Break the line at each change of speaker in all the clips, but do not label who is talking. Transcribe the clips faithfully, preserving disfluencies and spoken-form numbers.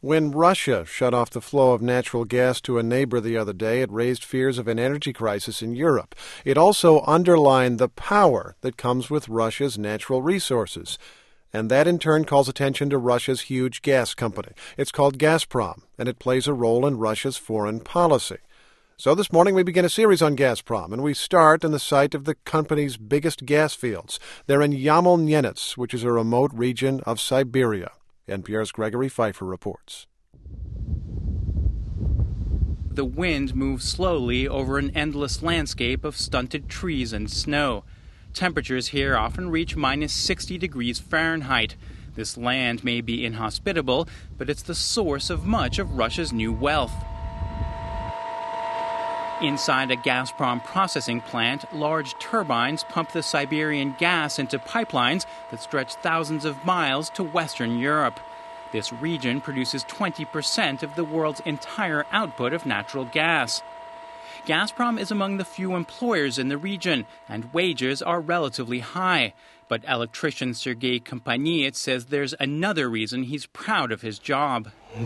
When Russia shut off the flow of natural gas to a neighbor the other day, it raised fears of an energy crisis in Europe. It also underlined the power that comes with Russia's natural resources. And that in turn calls attention to Russia's huge gas company. It's called Gazprom, and it plays a role in Russia's foreign policy. So this morning we begin a series on Gazprom, and we start in the site of the company's biggest gas fields. They're in Yamal-Nenets, which is a remote region of Siberia. N P R's Gregory Pfeiffer reports.
The wind moves slowly over an endless landscape of stunted trees and snow. Temperatures here often reach minus sixty degrees Fahrenheit. This land may be inhospitable, but it's the source of much of Russia's new wealth. Inside a Gazprom processing plant, large turbines pump the Siberian gas into pipelines that stretch thousands of miles to Western Europe. This region produces twenty percent of the world's entire output of natural gas. Gazprom is among the few employers in the region, and wages are relatively high. But electrician Sergei Kompaniet says there's another reason he's proud of his job.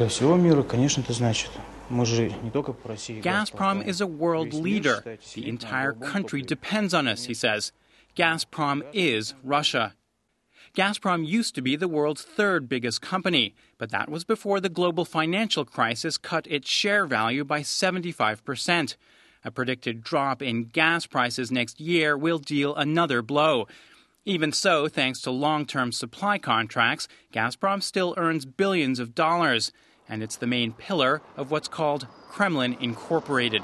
Gazprom is a world leader. The entire country depends on us, he says. Gazprom is Russia. Gazprom used to be the world's third biggest company, but that was before the global financial crisis cut its share value by seventy-five percent. A predicted drop in gas prices next year will deal another blow. Even so, thanks to long-term supply contracts, Gazprom still earns billions of dollars, and it's the main pillar of what's called Kremlin Incorporated.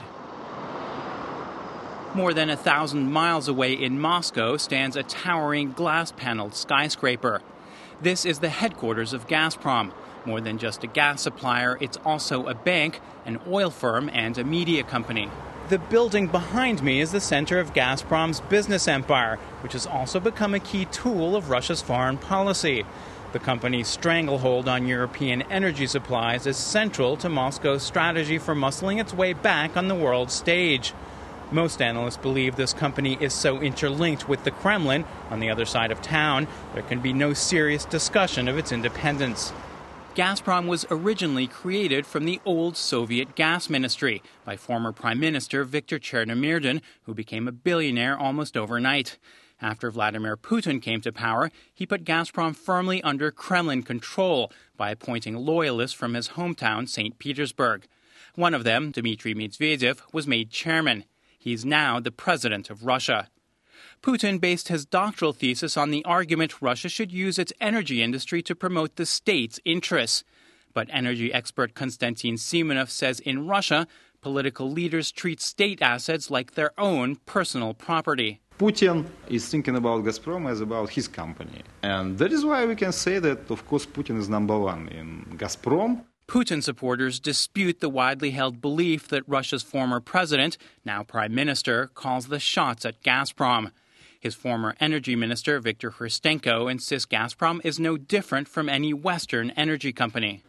More than a thousand miles away in Moscow stands a towering glass-paneled skyscraper. This is the headquarters of Gazprom. More than just a gas supplier, it's also a bank, an oil firm, and a media company. The building behind me is the center of Gazprom's business empire, which has also become a key tool of Russia's foreign policy. The company's stranglehold on European energy supplies is central to Moscow's strategy for muscling its way back on the world stage. Most analysts believe this company is so interlinked with the Kremlin on the other side of town, there can be no serious discussion of its independence. Gazprom was originally created from the old Soviet gas ministry by former Prime Minister Viktor Chernomyrdin, who became a billionaire almost overnight. After Vladimir Putin came to power, he put Gazprom firmly under Kremlin control by appointing loyalists from his hometown, Saint Petersburg. One of them, Dmitry Medvedev, was made chairman. He's now the president of Russia. Putin based his doctoral thesis on the argument Russia should use its energy industry to promote the state's interests. But energy expert Konstantin Simonov says in Russia, political leaders treat state assets like their own personal property.
Putin is thinking about Gazprom as about his company. And that is why we can say that, of course, Putin is number one in Gazprom.
Putin supporters dispute the widely held belief that Russia's former president, now prime minister, calls the shots at Gazprom. His former energy minister, Viktor Khristenko, insists Gazprom is no different from any Western energy company.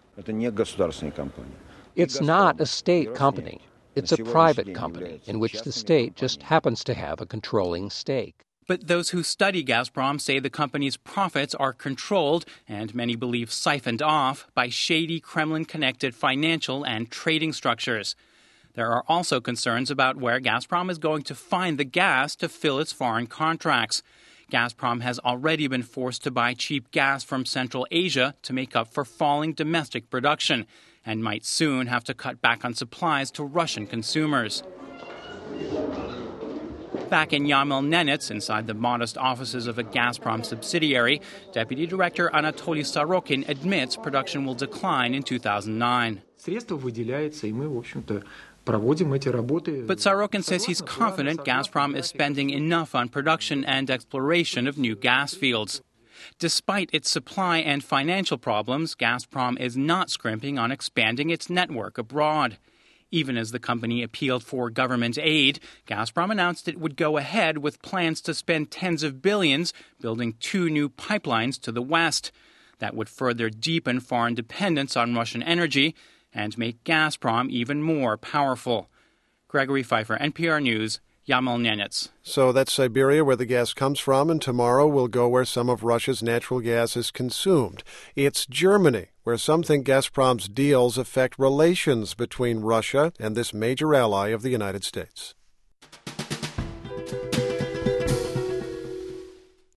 It's not a state company. It's a private company in which the state just happens to have a controlling stake.
But those who study Gazprom say the company's profits are controlled, and many believe siphoned off, by shady Kremlin-connected financial and trading structures. There are also concerns about where Gazprom is going to find the gas to fill its foreign contracts. Gazprom has already been forced to buy cheap gas from Central Asia to make up for falling domestic production, and might soon have to cut back on supplies to Russian consumers. Back in Yamal-Nenets, inside the modest offices of a Gazprom subsidiary, Deputy Director Anatoly Sorokin admits production will decline in two thousand nine. But Sorokin says he's confident Gazprom is spending enough on production and exploration of new gas fields. Despite its supply and financial problems, Gazprom is not scrimping on expanding its network abroad. Even as the company appealed for government aid, Gazprom announced it would go ahead with plans to spend tens of billions building two new pipelines to the west. That would further deepen foreign dependence on Russian energy and make Gazprom even more powerful. Gregory Pfeiffer, N P R News, Yamal Nenets.
So that's Siberia, where the gas comes from, and tomorrow we'll go where some of Russia's natural gas is consumed. It's Germany, where some think Gazprom's deals affect relations between Russia and this major ally of the United States.